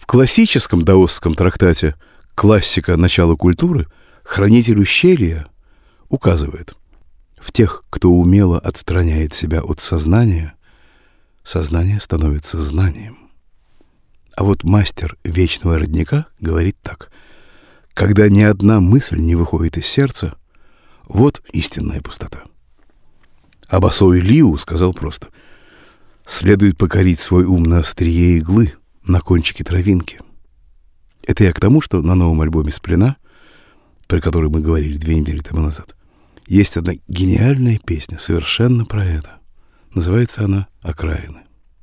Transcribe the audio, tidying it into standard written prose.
классическом даосском трактате «Классика. Начало культуры» хранитель ущелья указывает: в тех, кто умело отстраняет себя от сознания, сознание становится знанием. А вот мастер вечного родника говорит так: когда ни одна мысль не выходит из сердца, вот истинная пустота. А Босой Лиу сказал просто: следует покорить свой ум на острие иглы, на кончике травинки. Это я к тому, что на новом альбоме «Сплина», про который мы говорили 2 недели тому назад, есть одна гениальная песня совершенно про это. Называется она «Окраины».